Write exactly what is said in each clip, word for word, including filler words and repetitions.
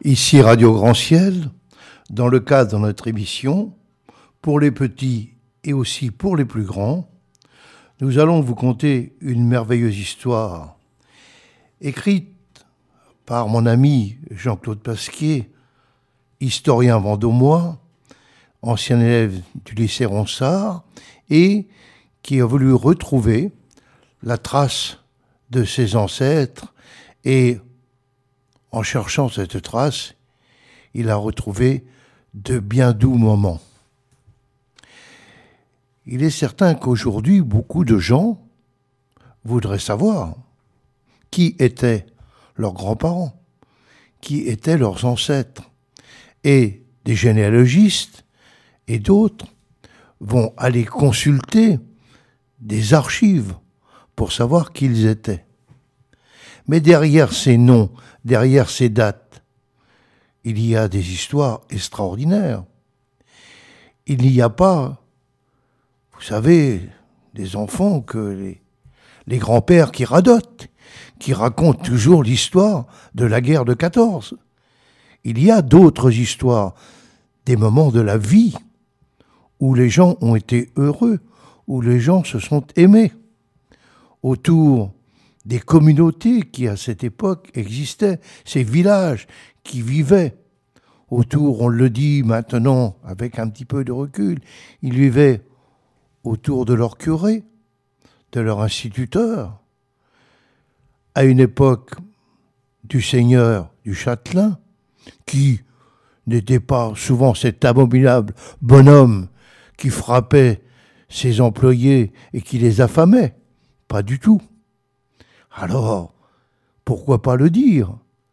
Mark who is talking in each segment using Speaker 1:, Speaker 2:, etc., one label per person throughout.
Speaker 1: Ici Radio Grand Ciel, dans le cadre de notre émission, pour les petits et aussi pour les plus grands, nous allons vous conter une merveilleuse histoire, écrite par mon ami Jean-Claude Pasquier, historien vendômois, ancien élève du lycée Ronsard, et qui a voulu retrouver la trace de ses ancêtres, et en cherchant cette trace, il a retrouvé de bien doux moments. Il est certain qu'aujourd'hui, beaucoup de gens voudraient savoir qui étaient leurs grands-parents, qui étaient leurs ancêtres. Et des généalogistes et d'autres vont aller consulter des archives pour savoir qui ils étaient. Mais derrière ces noms, derrière ces dates, il y a des histoires extraordinaires. Il n'y a pas, vous savez, des enfants que les, les grands-pères qui radotent, qui racontent toujours l'histoire de la guerre de quatorze. Il y a d'autres histoires, des moments de la vie où les gens ont été heureux, où les gens se sont aimés, autour des communautés qui, à cette époque, existaient, ces villages qui vivaient autour, on le dit maintenant avec un petit peu de recul, ils vivaient autour de leur curé, de leur instituteur, à une époque du seigneur du Châtelain, qui n'était pas souvent cet abominable bonhomme qui frappait ses employés et qui les affamait, pas du tout. Alors, pourquoi pas le dire ?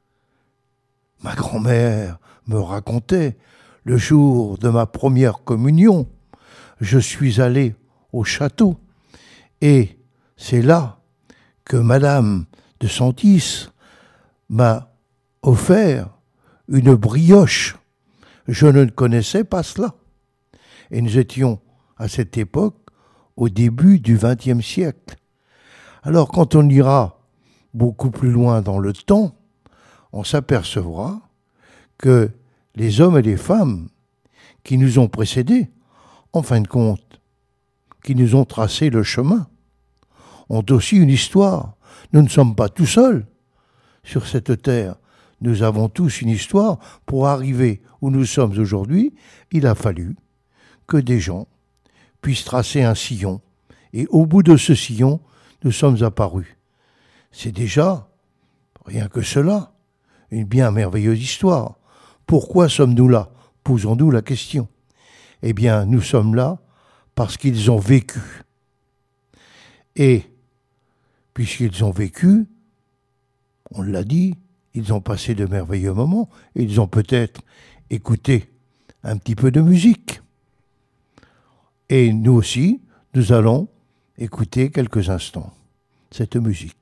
Speaker 1: Ma grand-mère me racontait, le jour de ma première communion, je suis allé au château, et c'est là que Madame de Sentis m'a offert une brioche. Je ne connaissais pas cela. Et nous étions, à cette époque, au début du vingtième siècle. Alors, quand on ira beaucoup plus loin dans le temps, on s'apercevra que les hommes et les femmes qui nous ont précédés, en fin de compte, qui nous ont tracé le chemin, ont aussi une histoire. Nous ne sommes pas tout seuls sur cette terre. Nous avons tous une histoire. Pour arriver où nous sommes aujourd'hui, il a fallu que des gens puissent tracer un sillon. Et au bout de ce sillon, nous sommes apparus. C'est déjà, rien que cela, une bien merveilleuse histoire. Pourquoi sommes-nous là ? Posons-nous la question. Eh bien, nous sommes là parce qu'ils ont vécu. Et puisqu'ils ont vécu, on l'a dit, ils ont passé de merveilleux moments, et ils ont peut-être écouté un petit peu de musique. Et nous aussi, nous allons écouter quelques instants cette musique.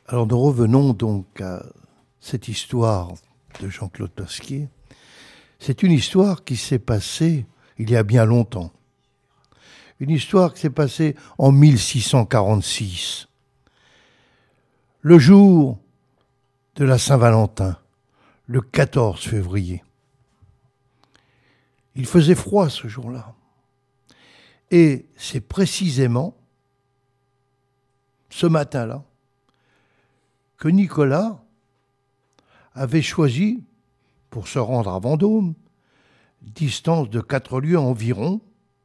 Speaker 1: Alors nous revenons donc à cette histoire de Jean-Claude Tosquier. C'est une histoire qui s'est passée il y a bien longtemps. Une histoire qui s'est passée en mille six cent quarante-six, le jour de la Saint-Valentin, le quatorze février. Il faisait froid ce jour-là. Et c'est précisément ce matin-là que Nicolas avait choisi, pour se rendre à Vendôme, distance de quatre lieues environ,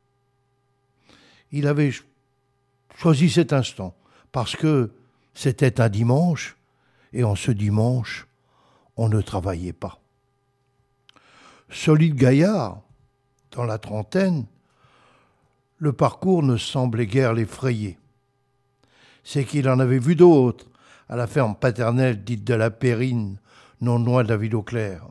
Speaker 1: il avait choisi cet instant, parce que c'était un dimanche, et en ce dimanche, on ne travaillait pas. Solide gaillard, dans la trentaine, le parcours ne semblait guère l'effrayer. C'est qu'il en avait vu d'autres, à la ferme paternelle dite de la Périne, non loin de la ville au Clair.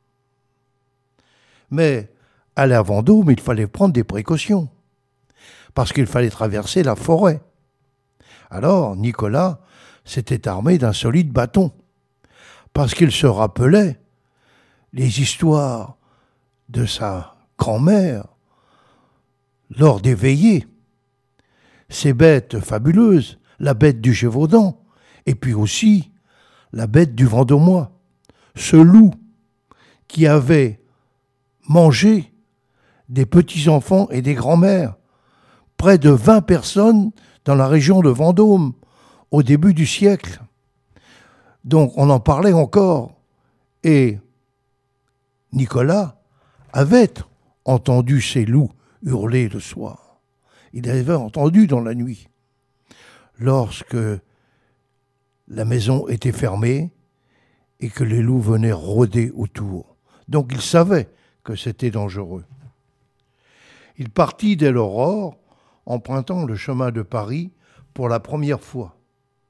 Speaker 1: Mais aller à Vendôme, il fallait prendre des précautions, parce qu'il fallait traverser la forêt. Alors Nicolas s'était armé d'un solide bâton, parce qu'il se rappelait les histoires de sa grand-mère lors des veillées, ces bêtes fabuleuses, la bête du Gévaudan, et puis aussi la bête du Vendômois, ce loup qui avait mangé des petits-enfants et des grands-mères, près de vingt personnes dans la région de Vendôme, au début du siècle. Donc on en parlait encore, et Nicolas avait entendu ces loups hurler le soir. Il avait entendu dans la nuit, lorsque la maison était fermée et que les loups venaient rôder autour. Donc il savait que c'était dangereux. Il partit dès l'aurore, empruntant le chemin de Paris pour la première fois.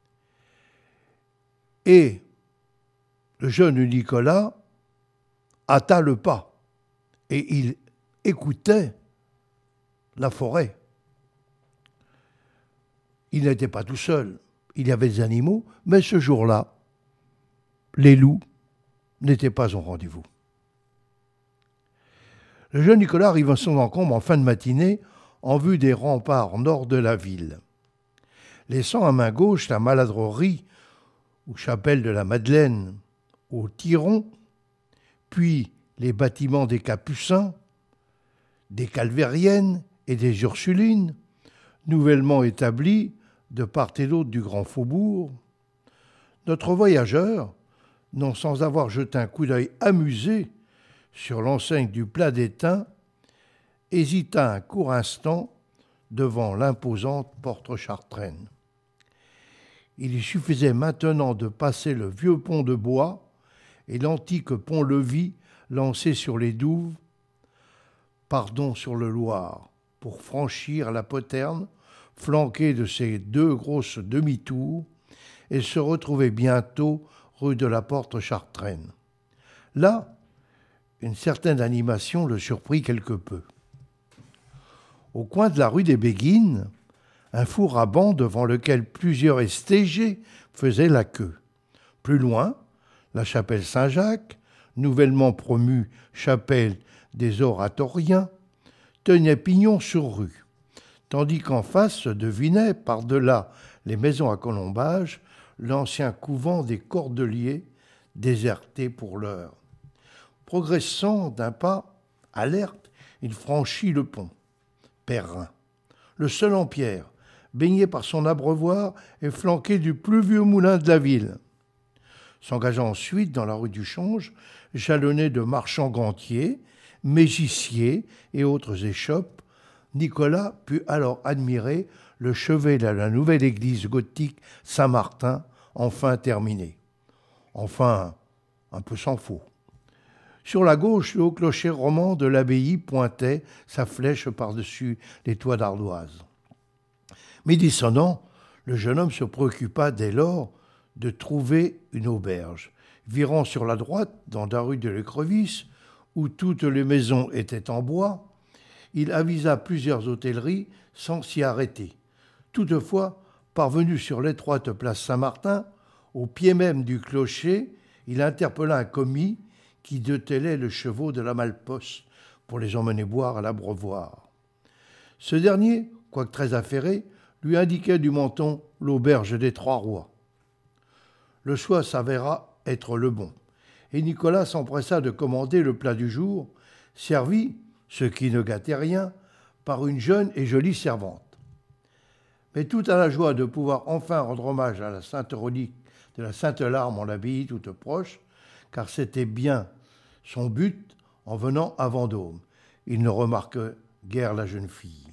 Speaker 1: Et le jeune Nicolas hâta le pas et il écoutait la forêt. Il n'était pas tout seul. Il y avait des animaux, mais ce jour-là, les loups n'étaient pas au rendez-vous. Le jeune Nicolas arrive à son encombre en fin de matinée en vue des remparts nord de la ville. Laissant à main gauche la Maladrerie ou chapelle de la Madeleine au Tiron, puis les bâtiments des Capucins, des Calvériennes et des Ursulines, nouvellement établis de part et d'autre du grand faubourg, notre voyageur, non sans avoir jeté un coup d'œil amusé sur l'enseigne du plat d'étain, hésita un court instant devant l'imposante porte chartraine. Il lui suffisait maintenant de passer le vieux pont de bois et l'antique pont-levis lancé sur les douves, pardon sur le Loir, pour franchir la poterne, flanquée de ses deux grosses demi-tours, et se retrouver bientôt rue de la Porte Chartraine. Là, une certaine animation le surprit quelque peu. Au coin de la rue des Béguines, un four à bancs devant lequel plusieurs estégés faisaient la queue. Plus loin, la chapelle Saint-Jacques, nouvellement promue chapelle des Oratoriens, tenait pignon sur rue, tandis qu'en face se devinait, par-delà les maisons à colombage, l'ancien couvent des Cordeliers, déserté pour l'heure. Progressant d'un pas alerte, il franchit le pont. Perrin, le seul en pierre, baigné par son abreuvoir et flanqué du plus vieux moulin de la ville. S'engageant ensuite dans la rue du Change, jalonnée de marchands gantiers, mégiciers et autres échoppes, Nicolas put alors admirer le chevet de la nouvelle église gothique Saint-Martin, enfin terminée. Enfin, un peu sans faux. Sur la gauche, le haut clocher roman de l'abbaye pointait sa flèche par-dessus les toits d'ardoise. Midi sonnant, le jeune homme se préoccupa dès lors de trouver une auberge. Virant sur la droite, dans la rue de l'Écrevisse, où toutes les maisons étaient en bois, il avisa plusieurs hôtelleries sans s'y arrêter. Toutefois, parvenu sur l'étroite place Saint-Martin, Au pied même du clocher, il interpella un commis qui dételait le chevaux de la Malposse pour les emmener boire à l'abreuvoir. Ce dernier, quoique très affairé, lui indiquait du menton l'auberge des Trois Rois. Le choix s'avéra être le bon, et Nicolas s'empressa de commander le plat du jour, servi, ce qui ne gâtait rien, par une jeune et jolie servante. Mais tout à la joie de pouvoir enfin rendre hommage à la sainte relique de la Sainte Larme en l'abbaye toute proche, car c'était bien son but en venant à Vendôme. Il ne remarque guère la jeune fille.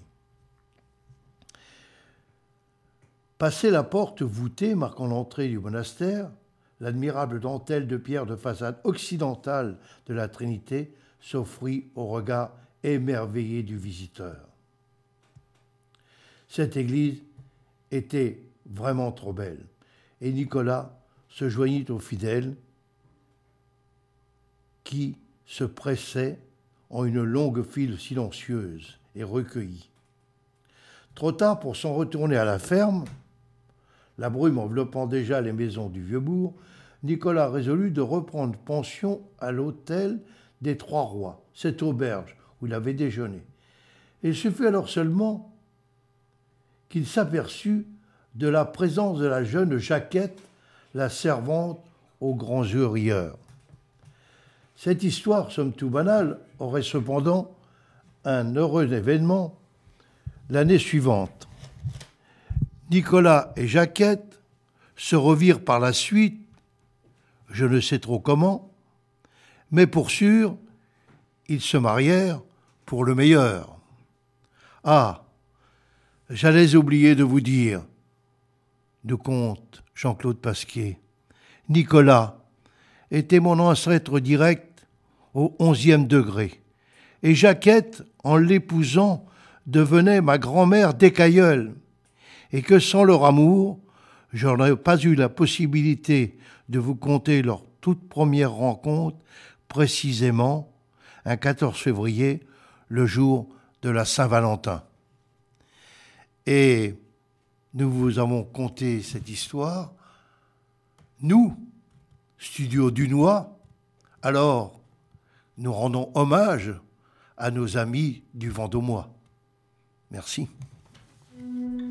Speaker 1: Passé la porte voûtée marquant l'entrée du monastère, l'admirable dentelle de pierre de façade occidentale de la Trinité s'offrit au regard émerveillé du visiteur. Cette église était vraiment trop belle, et Nicolas se joignit aux fidèles qui se pressaient en une longue file silencieuse et recueillie. Trop tard pour s'en retourner à la ferme, la brume enveloppant déjà les maisons du Vieux-Bourg, Nicolas résolut de reprendre pension à l'hôtel des Trois Rois, cette auberge où il avait déjeuné. Et ce fut alors seulement qu'il s'aperçut de la présence de la jeune Jacquette, la servante aux grands yeux rieurs. Cette histoire, somme toute banale, aurait cependant un heureux événement l'année suivante. Nicolas et Jacquette se revirent par la suite, je ne sais trop comment, mais pour sûr, ils se marièrent pour le meilleur. Ah, j'allais oublier de vous dire, nous conte Jean-Claude Pasquier, Nicolas était mon ancêtre direct au onzième degré, et Jacquette, en l'épousant, devenait ma grand-mère d'écailleule, et que sans leur amour, je n'aurais pas eu la possibilité de vous conter leur toute première rencontre, précisément un quatorze février, le jour de la Saint-Valentin. Et nous vous avons conté cette histoire, nous, Studio Dunois, alors nous rendons hommage à nos amis du Vendômois. Merci.